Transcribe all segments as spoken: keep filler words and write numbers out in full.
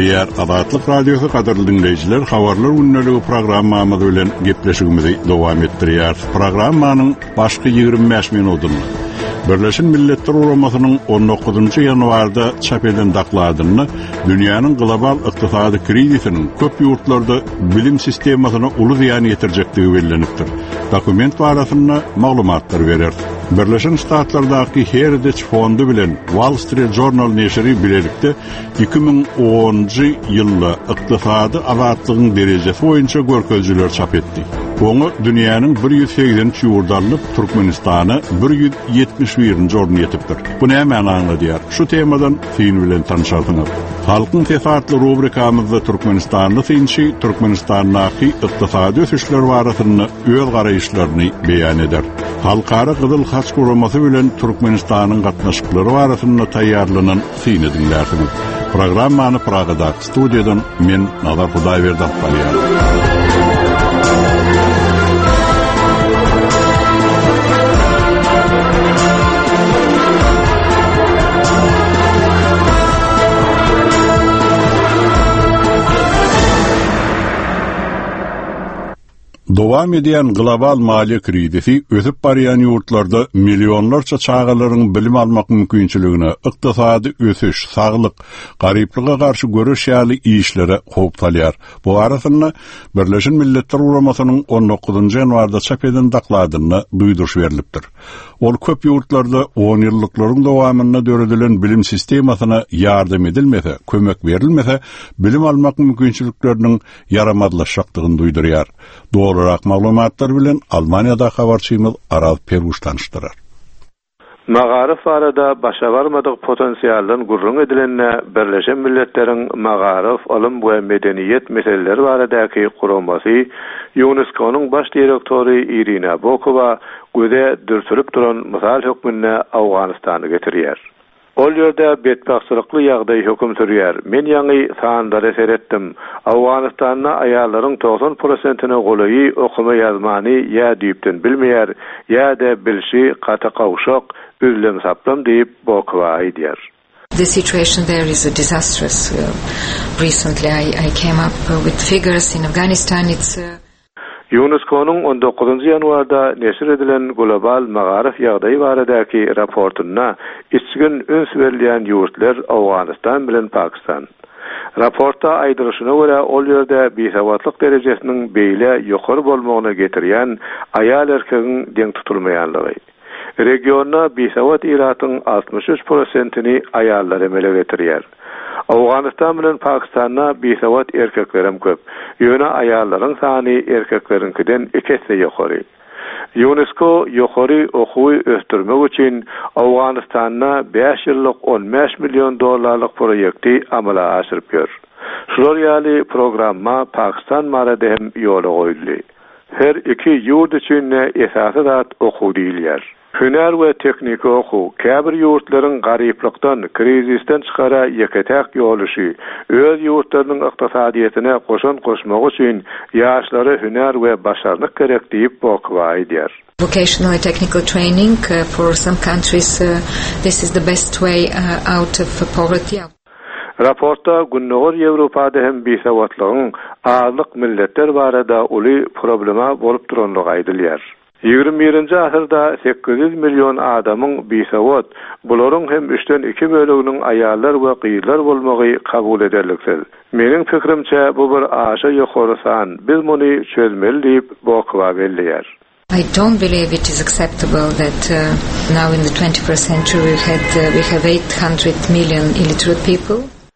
Diğer Azatlyk Radiosu kadrly dinleyijiler, habarlar günneligi programmamyz bilen gepleşigimizi dowam etdirýär. Programmanyň başky ýigirmi beş minutyny Birleşen Milletler Uramasynyň on dokuzunçy ýanwarda çap eden dakladyny dünýäniň global ykdysady krizisiniň köp ýurtlarda bilim sistemasyna uly ziýan ýetirjekdigi bellenipdir. Dokument barasynda maglumatlar berer. Birleşen Ştatlardaky Heritage fondu bilen Wall Street Journal neşri bilelikde iki bin onunçy ýylda ykdysady azatlygyň derejesi boýunça görkezjiler çap etdi. Onu dünýäniň bir ýüz seksençi ýurdalyp Türkmenistany bir ýüz ýetmiş birinçi orny ýetipdir. Bu näme aňladýar? Şu temadan fiň bilen tanışadyňyz. Halkyň tefatly rubrikamyzda Türkmenistanly finçi Türkmenistanyň ykdysady ösüşleri barasynda öz garaýyşlaryny beýan eder. Halkara Gyzyl Haç guramasy bilen Türkmenistanyň gatnaşyklary barasynda taýýarlanan fiňi dinlärsiňiz. Programmany Pragada studiýadan men Nazar Hudaýberdi barýar. Dowam edýän global maliýe krizisi ösüp barýan ýurtlarda millionlarça çağalaryň bilim almak mümkinçiligine, ykdysady ösüş, saglyk, garyplyga garşy görüş ýaly işlere hop salýar. Bu arasynda Birleşen Milletler Uramasynyň on dokuzunçy ýanwarda çap eden dakladyny duýduruş berilipdir. Ol köp ýurtlarda on ýyllyklaryň dowamyna döredilen bilim sistemasyna ýardam edilmese, kömek berilmese, bilim almak mümkinçilikleriniň yaramadlaşykdygyny duýdurýar. Doğrurak maglumatlar bilen Almanya'da habarçymyz Aral Peruş tanıştyrar. Magarif arada başa barmadyk potensiýaldan gurrun edilenne Birleşen Milletleriň magarif, ilm we medeniýet meseleleri baradaky guramasy UNESCO'nyň baş direktori Irina Bokova göze dürsülip duran mysal hökmüne Awganystany getirýär. Ol ýerde betbaksyrykly ýagdaý hökm sürýär. Men ýaňy sandary seretdim. Awganystanyň aýallaryň doksan prosentyny golaýy okuma ýazmany ýa diýipden bilmeýär, ýa-da bilşi gata gawşak üzlem saplam diýip Bokova aýdýar. The situation there is a disastrous. Uh, recently I, I came up uh, with figures in Afghanistan. It's uh... UNESCO'nun on dokuzunçy ýanwarda neşir edilen global magarif ýagdaý baradaky raportuna içgin öns berilýän ýurtlar Awganystan bilen Pakistan. Raporta aýdyryşyna görä ol ýerde besawatlyk derejesiniň beýle ýokary bolmagyna getirýän aýal erkegiň deň tutulmaýanlygy. Regionda besawat iratyň altmış üç prosentyny aýallar emele getirýär. Awganystan bilen Pakistanna besawat erkeklerim köp. Ýöne aýallaryň sany erkeklerinkiden iki hesse ýokary. UNESCO ýokary okuwy ösdürmek üçin Awganystanda beş ýyllyk on beş million dollarlyk proýekti amala aşyryp ber. Şular ýaly programma Pakistan marada hem ýola goýuldy. Her iki ýurt üçin esasy zat okuw diýilýär. Hüner we teknik okuw, käbir ýurtlaryň garyplykdan, krizisten çykara ýeketäk ýoluşy, öz ýurtlarynyň ykdysadyetine goşan goşmak üçin ýaşlary hüner we başarlyk gerek diýip Bokova aýdýar. Vocational and technical training uh, for some countries, uh, this is the best way uh, out of poverty. Raporta günnäger Ýewropada hem besawatlygyň azlyk milletler barada uly problema bolup duranlygy aýdylýar. ýigirmi birinçi asyrda sekiz yüz milyon adamyň besawat, bularyň hem üçden iki böleginiň aýallar we gyýlar bolmagy kabul ederliksiz. Meniň pikirimçe bu bir aşa ýokary san. Biz muny çözmeli diýip Bokova belleýär. I don't believe it is acceptable that uh, now in the twenty-first century we had uh, we have eight hundred million illiterate people.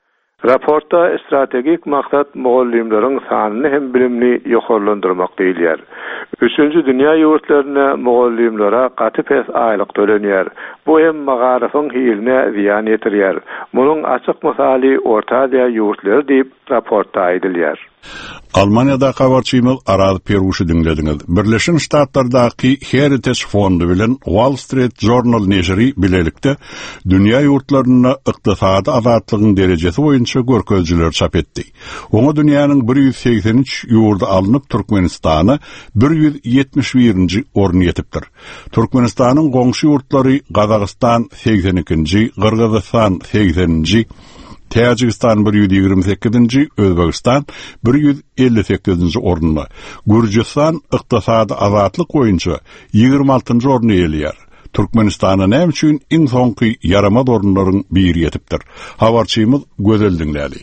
Raporta strategik maksat mugallimlerin sanyny hem bilimni ýokarlandyrmak diýilýär. Üçüncü dünýä ýurtlaryna mugallimlere gaty pes aýlyk tölenýär. Bu hem magarifyň hiline ziýan ýetirýär. Munyň açyk misaly Orta Aziýa ýurtlary diýip raportda aýdylýar. Almanya'da habarçymyz Aral Peruşy dinlediňiz. Birleşen Ştatlardaky Heritage fondu bilen Wall Street Journal neşri bilelikde dünýä ýurtlaryna ykdysady azatlygyň derejesi boýunça görkezjiler çap etdi. Oňa dünýäniň bir ýüz seksen üç ýurdy alınıp Türkmenistany bir ýüz ýetmiş birinçi orny ýetipdir. Türkmenistanyň goňşy ýurtlary Gazagystan seksen ikinci, Kyrgyzstan sekseninci, Tacikistan bir yüz ýigirme sekizinji, Özbegistan bir yüz elli sekizinji orunda. Gürcistan ykdysady azatlyk boýunça ýigirme altynjy orny eýelýär. Türkmenistanyň näme üçin iň soňky yaramaz orunlaryň biri ýetipdir. Habarçymyz Gözel dinlädi.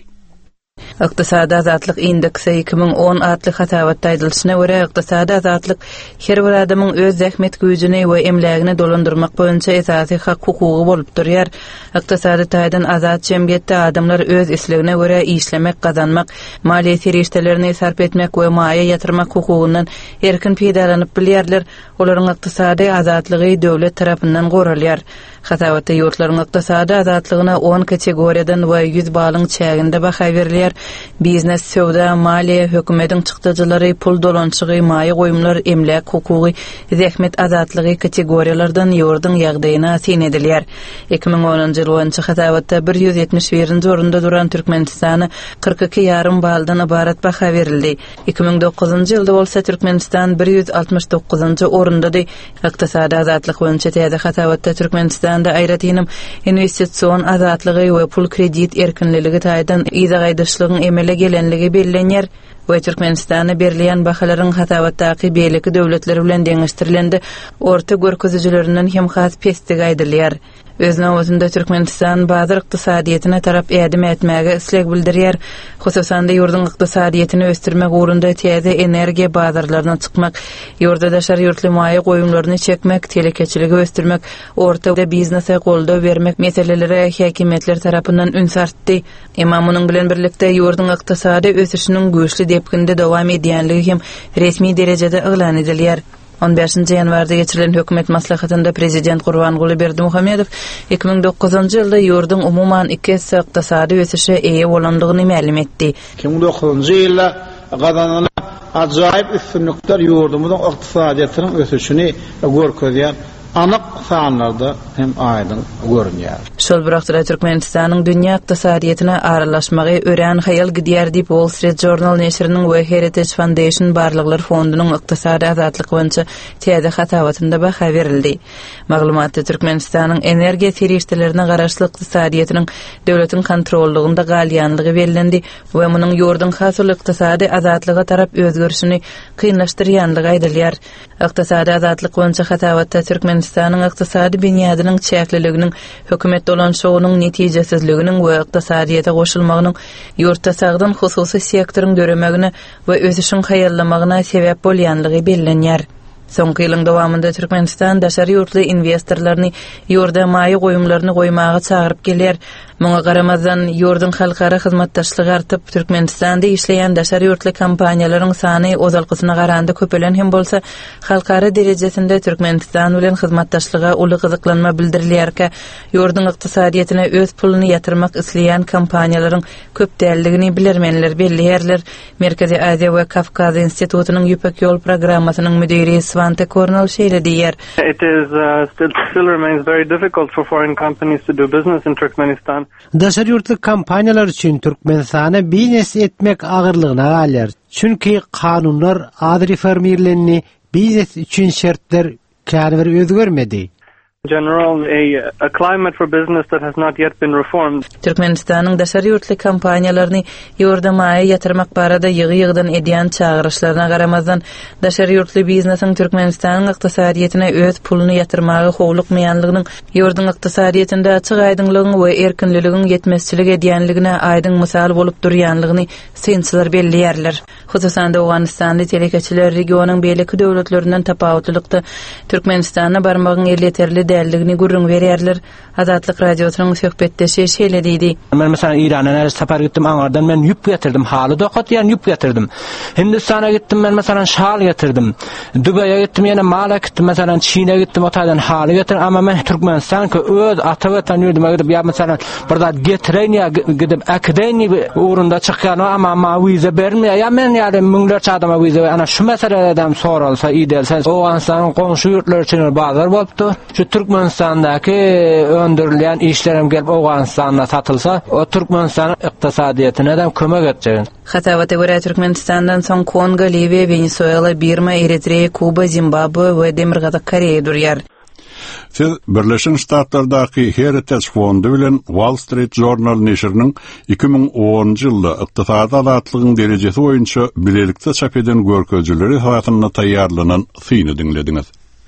Iqtisadi azatlyk indeksi iki ming on adly hatabatda aýdylyşyna görä iqtisadi azatlyk her bir adamyň öz zähmet güýjüni we emlegini dolandyrmak boýunça esasy hak hukugy bolup durýar. Iqtisadi taýdan azat jemgyýetde adamlar öz islegine görä işlemek, gazanmak, maliýe serişdelerini sarp etmek we maýa ýatyrmak hukugyndan erkin peýdalanyp bilýärler. Olaryň iqtisadi azatlygy döwlet tarapyndan goralýar. Hatabatda ýurtlaryň iqtisadi azatlygyna on kategoriýadan we yüz balyň çäginde baha berilýär. Biznes, sowda, maliýe, hökümetiň çykdyjylary, pul dolançygy, maýa goýumlar, emlek hukugy, zähmet azatlygy kategoriýalardan ýurdyň ýagdaýyna sen edilýär. iki ming onunji ýyl boýunça hatabatda bir yüz ýetmiş birinji orunda duran Türkmenistany kırk iki ýarym baldan ibarat baha berildi. iki ming dokuzunji ýylda bolsa Türkmenistan bir yüz altmış dokuzunji orundady. Iqtisadi azatlyk boýunça täze hatabatda Türkmenistanda aýratynym investisiýon azatlygy we pul kredit erkinligi taýdan ýa-da emele gelenligi bellenýär we Türkmenistana berilýän bahalaryň hatabatdaky beýleki döwletler bilen deňeşdirilendi. Orta görkezijilerinden hem has pestig aýdylýar. Öz nowatynda Türkmenistan bazar ykdysadyýetyne tarap ädim etmäge isleg bildirýär. Hususan da ýurdun ykdysadyýetini östirmek urunda täze energiýa bazarlaryna çykmak, ýurda daşar ýurtly maýa goýumlaryny çekmek, telekeçiligi östirmek, orta biznese goldaw bermek meseleleri häkimetler tarapyndan ünsartdy. Emma munyň bilen birlikde ýurdun ykdysady ösüşiniň güýçli depkinde dowam edýänligi hem resmi derejede ýylan edilýär. on beşinji ýanwarda geçirilen hökümet maslahatynda prezident Gurbanguly Berdimuhammedow iki ming dokuzunji ýylda ýurdun umumyň iki ykdysady ösüşe eýe bolandygyny ma'lum etdi. iki ming dokuzunji ýylda gazanylan ajaýyp üstünlikler ýurdumyzyň ykdysadyýatynyň ösüşini görkezýän anyk sanlarda hem aýdyn görünýär. Şol birakda Türkmenistanyň dünýä ykdysadyýetyne aralaşmagy ören hayal gidýär diýip Wall Street Journal neşriniň we Heritage Foundation barlyklar fondunyň ykdysady azatlyk boýunça täze hatabatynda baha berildi. Maglumatda Türkmenistanyň energiýa serişdelerine garaşly ykdysadyýetyniň döwletiň kontrollugynda galýanlygy bellendi we munyň ýurdun hasyl ykdysady azatlyga tarap özgörüşini kynlaşdyrýanlygy aýdylýar. Ykdysady azatlyk boýunça hatabatda Türkmen Türkmenistanyň ykdysady binýadynyň çäkliliginiň, hökümet dolanşygynyň netijesizliginiň we ykdysadyýeta goşulmagynyň ýurtda sagdan hususy sektoryň döremegine we ösüşiň haýallamagyna sebäp bolýanlygy bellenýär. Soňky ýylyň dowamında Türkmenistan daşary ýurtly investorlaryny ýurda maýa goýumlaryny goýmagy çagyryp gelýär. Muňa garamazdan ýurdun halkara hyzmatdaşlygy artyp, Türkmenistanda işleýän daşary ýurtly kompaniýalaryň sany ozalkysyna garanda köpelen hem bolsa, halkara derejesinde Türkmenistan bilen hyzmatdaşlyga uly gyzyklanma bildirilýärkä, ýurdun ykdysadyýetine öz puluny ýatyrmak isleýän kompaniýalaryň köp däldigini bilermenler belliýärler. Merkezi Aziýa we Kafkaz Institutunyň Ýüpek ýol programmasynyň müdiri Svante Kornel şeýle diýär. It is uh, still, still remains very difficult for foreign companies to do business in Turkmenistan. Daşary ýurtly kompaniýalar üçin Türkmenistana biznes etmek agyrlygyna galýar. Çünki kanunlar az reformirlenni, biznes üçin şertler käbir özgörmedi. General a, a climate for business that has not yet been reformed. Türkmenistanyň daşary ýurtly kompaniýalaryny ýurda maýa ýatyrmak barada ýygy-ýygydan edýän çağırışlaryna garamazdan daşary ýurtly biznesiň Türkmenistanyň ykdysadyýetine öz puluny ýatyrmagy howlukmaýanlygynyň ýurdun ykdysadyýetinde açyk aýdynlygyň we erkinliginiň ýetmezçilik edýänligine aýdyn mysal bolup durýanlygyny synçylar belliýärler. Hususan da Awganistanda telekeçiler regionyň beýleki döwletlerinden tapawutlykda Türkmenistana barmagyň elleterli däldigini gurrun berýärler. Azatlyk radiosynyň söhbetdeşi şeýle diýdi. Men mesela İran'a safar gittim, Angardan men ýüp getirdim, haly dokat ýan ýüp getirdim. Hindistana gittim, men mesela şal getirdim. Dubaýa gittim, ýene mala gittim, mesela Çin'e gittim, otadan haly getirdim, ama men Türkmenistan'a öz ata watan ýurduma gidip, ýa mesela burada getiren ýa gidip akden urunda çykýan, ama ma wiza bermeýär. Ýa men ýa müňlerçe adama wiza, ana şu meseleden soralsa idealsa, Awganistanyň goňşy ýurtlar üçin bazar bolupdy. Şu Türkmenistandaky öndürilen işlerim gelip Awganistanda satılsa, o Türkmenistan ykdysadyýetyne de kömek etjek. Hatawata görä Türkmenistandan soň Kongo, Liviýa, Venezuela, Birma, Eritreýa, Kuba, Zimbabwe we Demirgazak Koreýa durýar. Siz Birleşen Ştatlardaky Heritage Fondu bilen Wall Street Journal neşriniň iki ming onunçy ýylda ykdysady azatlygyň derejesi boýunça bilelikde çap eden görkezjileri haýatyna taýýarlanan syny dinlediňiz.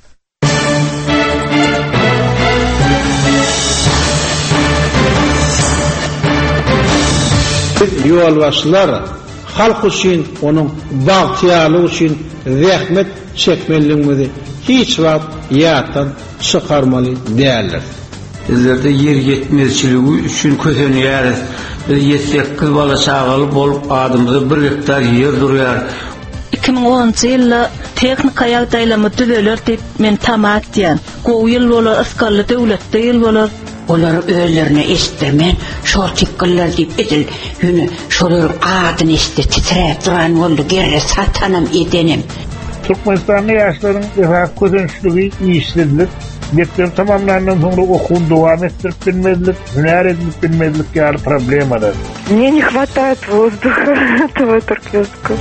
Ýolbaşçylar halk üçin, onun bagtyarlygy üçin zähmet çekmeliligini hiç wagt ýatdan çykarmaly däldir. Bizlerde yer yetmezçiligi üçin kösenýäris. Biz yetsekkiz bala çagaly bolup adymyza bir hektar yer durýar. iki ming onunçy ýylda teknika ýagdaýlamy düzeler diýip men tamat diýen. Gowy ýyl bolar, asgarly döwletde ýyl bolar. Olar özlerine istemen, şol çıkkıllar deyip edil, yünü şolur adını iste titrep duran oldu, gerre satanım edenim. Türkmenistan'da yaşların efendim közençlüğü iyi işledilir. Mektep tamamlarından sonra okul devam ettirip bilmedilik, hüner edilip bilmedilik yani problem var. Мне не хватает воздуха, этого туркменского.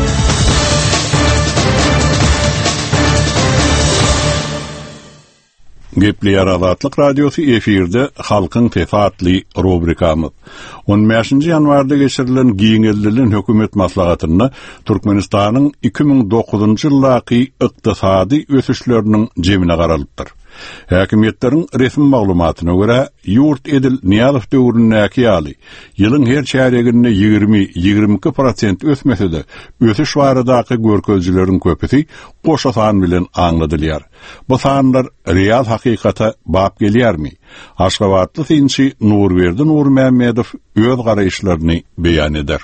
Gepli Azatlyk Radiosu efirde halkyň tefatly rubrikamyz. on beşinji ýanwarda geçirilen giňeldirilen hökümet maslahatyna Türkmenistanyň iki ming dokuzunçy ýyldaky ykdysady ösüşleriniň jemine garalypdyr. Häkimetleriň resmi maglumatyna görä, ýurt edil Niýazow döwründäki ýaly ýylyň her çäreginde ýygrimi ýygrimi iki prosent ösmese de, ösüş baradaky görkezjileriň köpüsi goşa san bilen aňladylýar. Bu sanlar real hakykata bap gelýärmi? Aşgabatly synçy Nurberdi Nurmammedow öz garaýşlaryny beýan eder.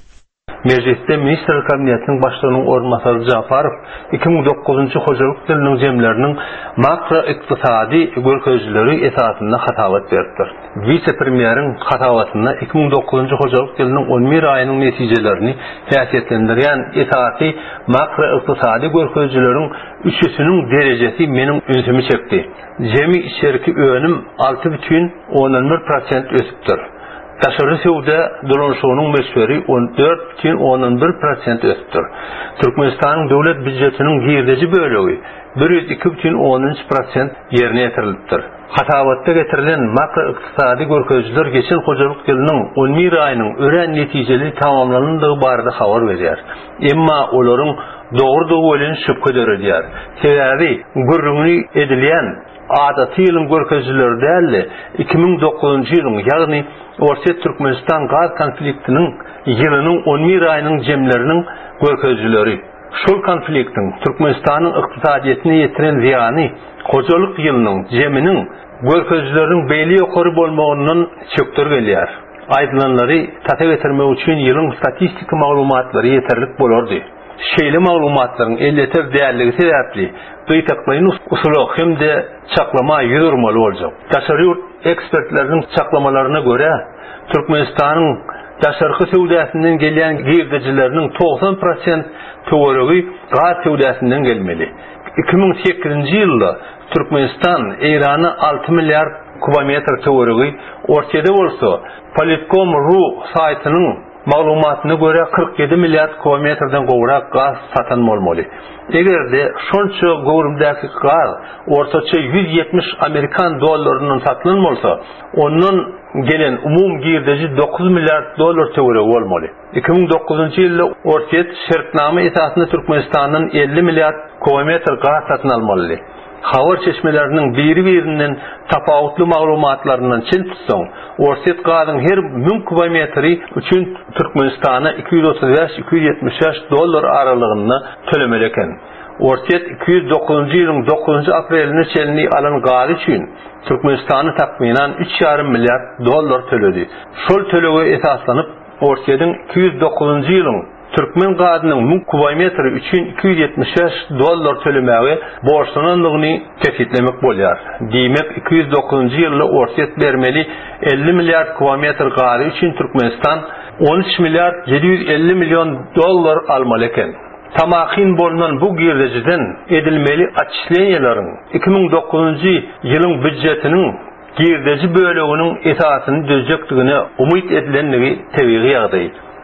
Meclisde Minister Kabinetinin başlygynyň orunmasary Japarow iki ming dokuzunçy hojalyk ýylynyň jemleriniň makro ykdysady görkezjileri esasyna hatawat beripdir. Vice-premieriň hatawatyna iki ming dokuzunçy hojalyk ýylynyň on bir aýynyň netijelerini häsiýetlendirýän esasy makro ykdysady görkezjileriň üçüsiniň derejesi meniň ünsümi çekdi. Jemi içerki önüm altı бүтүн onuň bir prosent ösüpdir. Taşary sowda dolanşygynyň meşguri on dört бүтүn onuň bir prosent ösüpdir. Türkmenistanyň döwlet büdjetiniň girdeji bölegi bir ýüz iki бүтүn onuň üç prosent ýerine ýetirilipdir. Hatawatda getirilen makro ykdysady görkezjiler geçen hojalyk ýylynyň on bir aýynyň ören netijeli tamamlanandygy barada habar berýär. Emma olaryň dogry dogry şüphe edýär. Sebebi gürrüňi edilýän adaty ýylyň görkezjileri däli iki ming dokuzunçy ýylyň, ýagny Orta Türkmenistan gaz konfliktiniň ýylynyň on bir aýynyň jemleriniň görkezjileri. Şol konfliktiň Türkmenistanyň ykdysadyetine ýetiren ziýany hojalyk ýylynyň jeminiň görkezjileriniň beýli ýokary bolmagyndan çöktür gelýär. Aýdylanlary tata getirmek üçin ýylyň statistika maglumatlary ýeterlik bolardy. Şeýle maglumatlaryň elleter dälligi sebäpli gyýtaklaryň usuly hemde çaklama ýürürmeli boljak. Taşary ekspertleriniň çaklamalaryna görä, Türkmenistanyň taşarky sowdasynyň gelýän girdijileriniň doksan prosent töweregi gaz sowdasynyň gelmeli. iki ming sekizinçi ýylda Türkmenistan Eýrany altı milliard kubometr töweregi ortada bolsa, Politcom.ru saýtynyň maglumatyna görä kırk yedi milliard kubometrden gowrak gaz satan bolmaly. Egerde şonça gowrumdaky gaz ortaça yüz yetmiş Amerikan dollarynyň satylan bolsa, onuň gelen umum girdeji dokuz milliard dollar töweregi bolmaly. iki ming dokuzunçy ýylda Orset şertnama esasyna Türkmenistanyň elli milliard kubometr gaz satyn almaly. Havar çeşmelerinin biri-birinden tapawutly maglumatlaryndan çyn tutsaň, Orset gazyň her bin kubometri üçin Türkmenistana iki yüz otuz beş iki yüz yetmiş beş dollar aralygyny tölemeli eken. Orset iki yüz dokuzunçy ýylyň dokuzunçy aprelini çelini alan gaz üçin Türkmenistany takminan üç ýarym milliard dollar töledi. Şol tölege esaslanyp Orset'in iki yüz dokuzunçy ýylyň Türkmen gazynyň bin kubometri üçin iki yüz yetmiş beş dollar tölemegi borçlanandygyny tekitlemek bolýar. Diýmek iki yüz dokuzunçy ýylda Orset bermeli elli milliard kubometr gaz üçin Türkmenistan on üç milliard yedi yüz elli milyon dollar almaly eken. Tamahin bolunan bu girdejiden edilmeli açıklaýanlaryň iki ming dokuzunçy ýylyň büdjetiniň girdeji böleginiň esasyny düzjekdigine umyt edilenligi tebiği ýagdaý.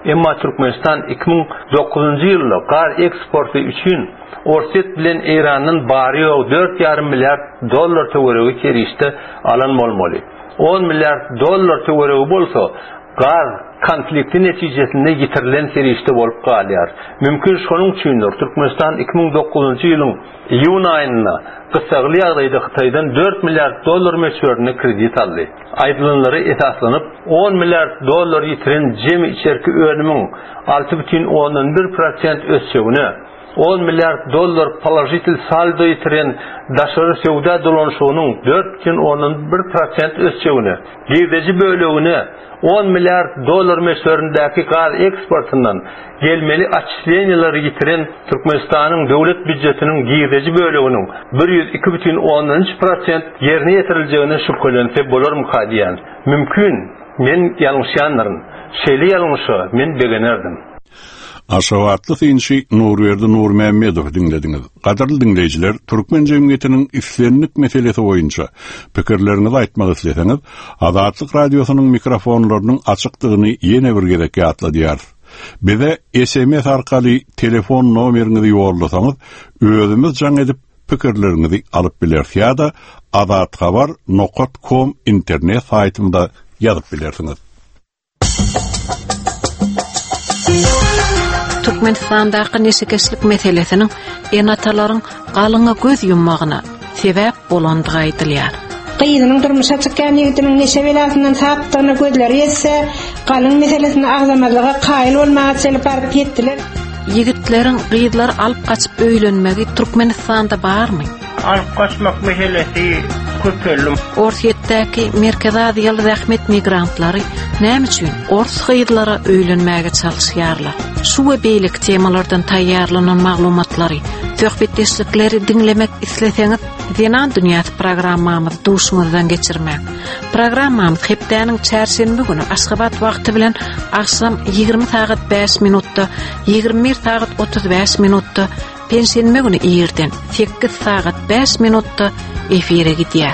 Emma Türkmenistan iki bin dokuzuncu ýylda gar eksporty üçin Orset bilen Iranyň bary dört ýarym milliard dollar töweregi kerişde alan bolmaly. on milliard dollar töweregi bolsa, gar konflikti netijesinde yitirilen serişte bolup galýar. Mümkin şonuň üçindir Türkmenistan iki bin dokuzuncu ýylyň iýun aýynda gysagly ýagdaýda Hytaýdan dört milliard dollar meçhörüne kredit aldy. Aýdylynlary esaslanyp on milliard dollar ýitiren jemi içerki önümiň alty бүтүн ондон бир процент ösjegini, on milliard dollar положитель saldo ýitiren daşary sowda dolanşygynyň dört бүтүн ондон бир процent ösjegini, girdeji bölegini on milliard dollar meşhöründäki gaz eksportyndan gelmeli açıklayanları getiren Türkmenistanyň döwlet büdjetiniň girdeji böleginiň bir ýüz iki бүтүn ондон üç процent ýerine ýetiriljegine şüphelense bolarmy diýen. Mümkin men ýalňyşýanlarym. Şeýle ýalňyşy men begenerdim. Aşawatlyk inşi Nurwerdi Nurmammedow dinlediňiz. Gadarly dinleýijiler, Türkmen jemgyýetiniň islenlik meselesi boýunça pikirlerinizi aýtmak isleseňiz, Azatlyk radiosynyň mikrofonlarynyň açykdygyny ýene bir gerek ýatladýar. Bize S M S arkaly telefon nomerinizi ýollasaňyz, özümiz jaň edip pikirlerinizi alyp bilersiz ýa-da azatxabar nokta com internet saýtynda ýazyp bilersiňiz. Türkmenistandaky neşekeşlik meselesiniň enatalaryň galyňa göz yummagyna sebäp bolandygy aýdylýar. Gyýdynyň durmuşa çykýan ýigitiniň neşe belasyndan tapdygyny gözleri ýetse, galyň meselesini agzamalyga qaýyl bolmagy çelip baryp ýetdiler. Yigitleriň gyýdylar alyp gaçyp öýlenmegi Türkmenistanda barmy? Alyp gaçmak meselesi köpellim. Orsetdäki Merkez Aziýaly rahmet migrantlary näme üçin ors gyýdylara öýlenmäge çalyşýarlar? Şu we beýlik temalardan taýýarlanan maglumatlary, söhbetdeşlikleri dinlemek isleseňiz, Zenan Dünýäsi programmamyzy duşuňyzdan geçirmek. Programmamyz hepdäniň çarşembe güni Aşgabat wagty bilen akşam ýygrimi saat beş minutda, ýygrimi bir saat otuz beş minutda, pensiýenme güni ýerden sekiz saat beş minutda efire gidýär.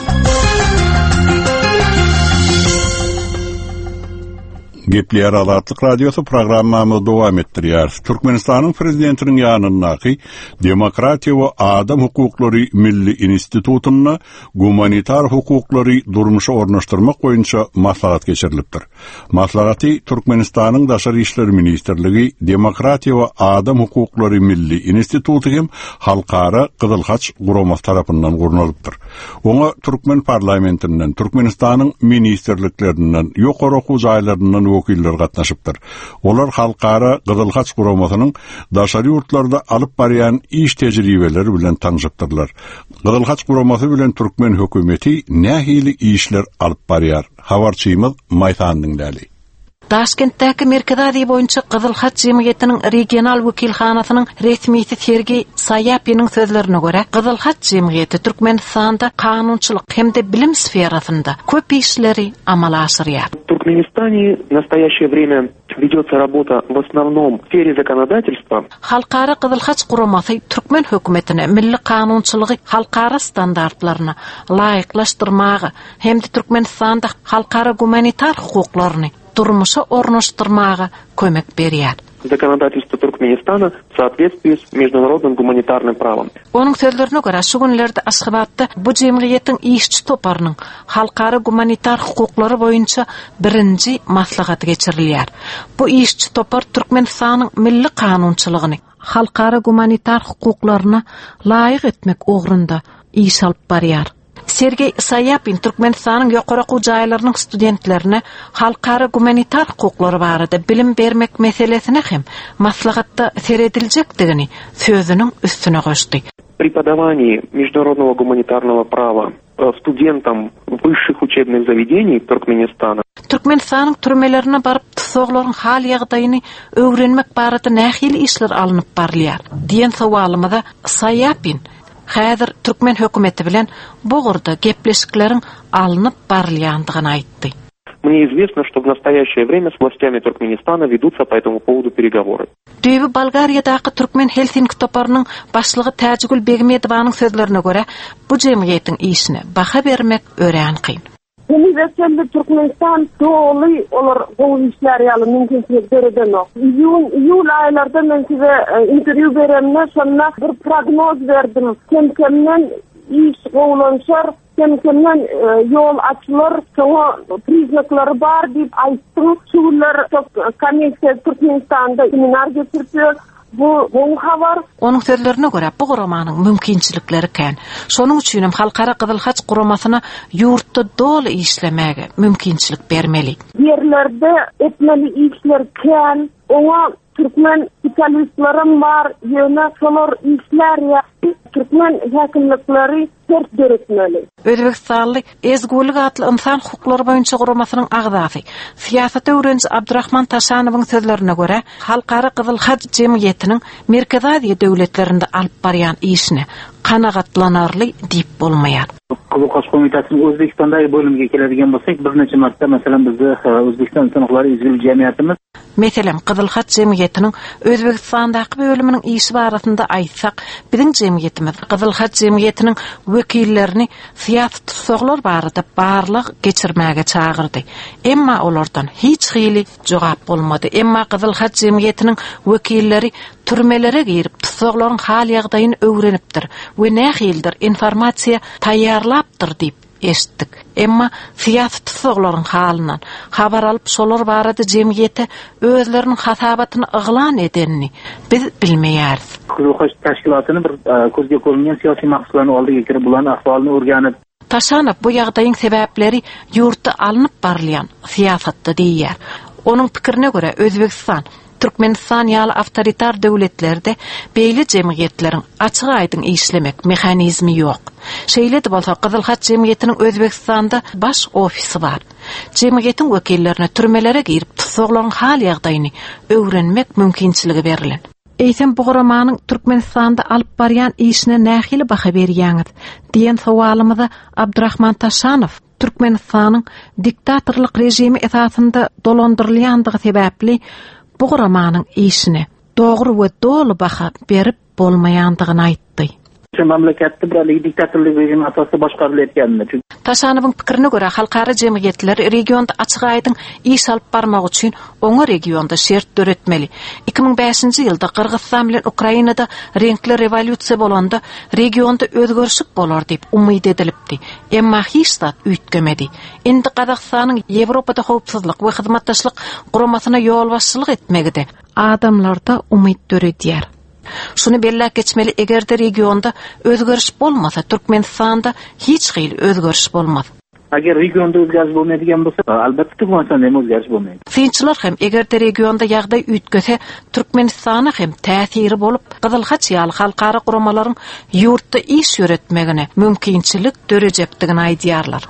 Gepler Azatlyk radiosu programmamyzy dowam etdirýär. Türkmenistanyň prezidentiniň ýanyndaky Demokratiýa we Adam hukuklary Milli Institututyna gumanitar hukuklary durmuşa ornaşdyrmak boýunça maslahat geçirilipdir. Maslahaty Türkmenistanyň Daşary işler ministrligi Demokratiýa we Adam hukuklary Milli Instituty hem halkara Gyzyl Haç guramasy tarapyndan gurnalypdyr. Oňa Türkmen parlamentinden, Türkmenistanyň ministrliklerinden, ýokary okuw jaýlaryndan wekiller gatnaşypdyr. Olar halkara Gyzyl Haç guramasynyň daşary ýurtlarda alyp barýan iş tejribeleri bilen taňşypdyrlar. Gyzyl Haç guramasy bilen Türkmen hökümeti nähili işler alyp barýar? Habarçymyz Maýsan dinläli. Taşkentdäki Merkez Aziýa boýunça Gyzyl Haç jemgyýetiniň regional wekilhanasynyň resmisi Sergey Sayapynyň sözlerine görä, Gyzyl Haç jemgyýeti Türkmenistanda kanunçylyk hemde bilim sferasynda köp işleri amala aşyrýar. В Туркменистане в настоящее время ведется работа в основном в сфере законодательства. Halkara Gyzyl Haç guramasy Türkmen hökümetine milli kanunçylygy halkara standartlaryna laýyklaşdyrmagy hemde Türkmenistanda halkara gumanitar hukuklaryny durmuşa ornaşdyrmagy kömek berýär. Законодательство Туркменистана в соответствии с международным гуманитарным правом. Onun sözlerine göre şu günlerde Aşgabatda bu jemgyýetiň işçi toparynyň halkara gumanitar hukuklary boýunça birinji maslahaty geçirilýär. Bu işçi topar Türkmenistanyň milli kanunçylygyny halkara gumanitar hukuklaryna laýyk etmek ugrunda iş alyp barýar. Sergey Sayapin Türkmenistanyň ýokary okuw jaýlarynyň studentlerine halkara gumanitar hukuklary barada bilim bermek meselesine hem maslahatda serediljakdigini sözüniň üstüne goşdy. Преподавание международного гуманитарного права студентам высших учебных заведений Туркменистана. Türkmenistanyň türmelerine baryp tutsaglaryň hal ýagdaýyny öwrenmek barada nähili işler alınıp barlýar. Diýen sowalymyza Sayapin häzir Türkmen hökümeti bilen bu gurda gepleşikleriň alınıp barylýandygyny aýtdy. Мне известно, что в настоящее время с властями Туркменистана ведутся по этому поводу переговоры. Düýbi Bolgariýadaky Türkmen Helsinki toparynyň başlygy Täjigül Begmedowanyň sözlerine görä, bu jemgyýetiň işine baha bermek ören kyn. Universal Türkmenistan doğulu olur bu işler yalı mümkünçülük bereden o. Iyun, iyul aylarda ben size interview veremine sonra bir prognoz verdim. Kemkemden iş oğlanşar, kemkemden yol açılır, sonra priznakları var deyip ayıttım. Şuurlar çok komisya Türkmenistan'da seminar getirtiyor. Bu bu haber. Onun sözlerine göre bu quramanın mümkinçilikleri kan. Şonuň üçin hem halkara Gyzyl Haç quramasyna ýurtda dolu işlemäge mümkinçilik bermeli. Yerlerde etmeli işler kan. Oňa Türkmen spesialistlerim var. Ýöne şolar işler ya. Türkmen häkimlikleri sert beretmeli. Özbekistanly Ezgulyk atly insan hukuklary boýunça guramasynyň agdaty siýasat öwrençi Abdurrahman Taşanowyň sözlerine göre halkara Gyzyl Haç jemgyýetiniň Merkez Aziýa döwletlerinde alyp barýan işine kanagatlanarly diýip bolmaýar. Gyzyl Haç komitetiniň Özbekistandaky bölümine keladigan bolsak, bir neçe marta meselem bizde Özbekistan insan hukuklary izgil jemgyýetimiz Meselem Gyzyl Haç jemgyýetiniň Özbekistandaky bölüminiň işi barasynda aýtsak, biziň jemgyýetimiz Gyzyl Haç jemgyýetiniň wekillerini siýasat tutsaglar barada barlyk geçirmäge çağırdy. Emma olardan hiç hyly jogap bolmady. Emma Gyzyl Haç jemgyýetiniň wekilleri türmelere girip tutsaglaryň hal ýagdaýyny öwrenipdir we nähildir informasiýa taýýarlapdyr diýip eşitdik. Emma siýasat tutsaglaryň halynan habar alyp şolar barada jemgyýete özleriniň hasabatyny yglan edenini biz bilmeýäris. Gyzyl Haç teşkilatyny bir gözge görünýän syýasy maksadyny aldy gekirip bulan ahwalyny öwrenip Taşanov bu ýagdaýyň sebäpleri ýurtda alınıp barlayan siýasatda diýär. Onuň pikirine göre Özbekistan Türkmenistan ýaly awtoritar döwletlerde beýle jemgyýetleriň açyk aýdyn işlemek mehanizmi ýok. Şeýle de bolsa Gyzyl Haç jemgyýetiniň Özbekistanda baş ofisi bar. Jemgyýetiň wekillerine türmelere girip tutsaglaryň hal ýagdaýyny öwrenmek mümkinçiligi berilen. Eýsem bu guramanyň Türkmenistanda alyp barýan işine nähili baha berýäňiz diýen sowalymyza Abdurrahman Taşanow Türkmenistanyň diktatorlyk rejimi esasynda dolandyrylýandygy sebäpli bu guramanyň işine dogry we dolu baha berip bolmaýandygyny aýtdy. Şu memleketde bir diktatorlyk rejimi asasy başgarylyp etgenini. Taşanowyň pikirine göre halkara jemgyýetler regionda açyk aýdyn iş alyp barmak üçin oňa regionda şert döretmeli. iki ming beşinji ýylda Kyrgyzstan bilen Ukrainada renkli revolýusiýa bolanda regionda özgörüşik bolar diýip umyd edilipdi. Emma hiç zat üýtgemedi. Endi Kazakstanyň Ýewropada howpsuzlyk we hyzmatdaşlyk guramasyna ýol başçylyk etmegide adamlarda umyd döredýär. Şunu belläp geçmeli, egerde regionda özgörüş bolmasa Türkmenistanda hiç hyly özgörüş bolmaz. Agar regionda özgörüş bolmaýan bolsa, albatta Türkmenistanda hem özgörüş bolmaýar. Finçiler hem egerde regionda ýagdaý üýtgese Türkmenistana hem täsiri bolup, Gyzyl Haç ýaly halkara guramalaryň ýurtda iş ýöretmegine mümkinçilik dörejekdigini aýdýarlar.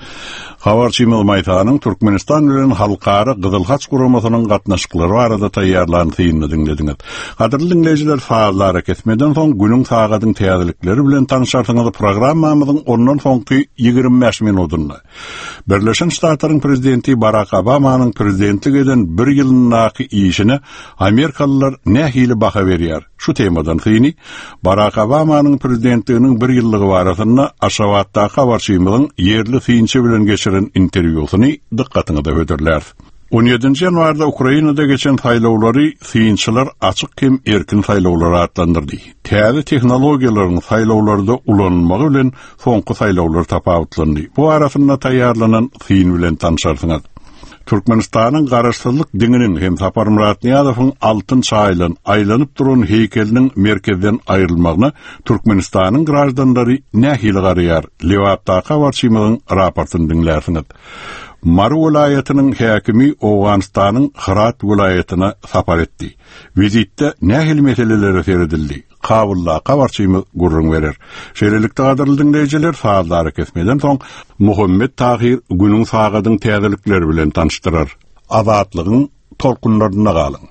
Habarçymyl Maýtanyň Türkmenistan bilen halkara Gyzyl Haç guramasynyň gatnaşyklary barada taýýarlanyny dinlediňiz. Gaderli dinleýijiler, faallary kesmeden soň günüň sagatyň täzelikleri bilen tanışarsyňyz programmamyzyň ondan soňky ýygrimi beş minutyny. Birleşen Ştatlaryň prezidenti Barack Obamanyň prezidentlik eden bir ýylynaky işine Amerikalılar nähili baha berýär. Şu temadan syny Barack Obamanyň prezidentliginiň bir ýyllygy barasynda Aşgabatdaky habarçymylyň ýerli synçy bilen geçiren interwýusyny dikkatyňyza öderler. on ýedinji ýanwarda Ukrainada geçen saýlawlary synçylar açyk hem erkin saýlawlary adlandyrdy. Täze tehnologiýalaryň saýlawlarda ulanmagy bilen soňky saýlawlar tapawutlandy. Bu arasynda taýýarlanan syn bilen tanışarsyňyz. Türkmenistanyň garaşsyzlyk diňiniň hem Sapar Murat Niýazowyň altyn çaýlan aýlanyp duran heykeliniň merkezden aýrylmagyna Türkmenistanyň graždanlary nähili garaýar. Lewapdaky habarçymylyň raportyny dinläsiňiz. Maru welaýatynyň häkimi Owganistanyň Herat welaýatyna sapar etdi. Vizitde nähili meselelere seredildi. Kabulla habarçymyz gurrun berer. Şeýlelikde gaderli dinleýijiler, faallary kesmeden soň Muhammed Tahir günüň sagadyň täzelikleri bilen tanışdyrar. Azatlygyň tolkunlaryna galyň.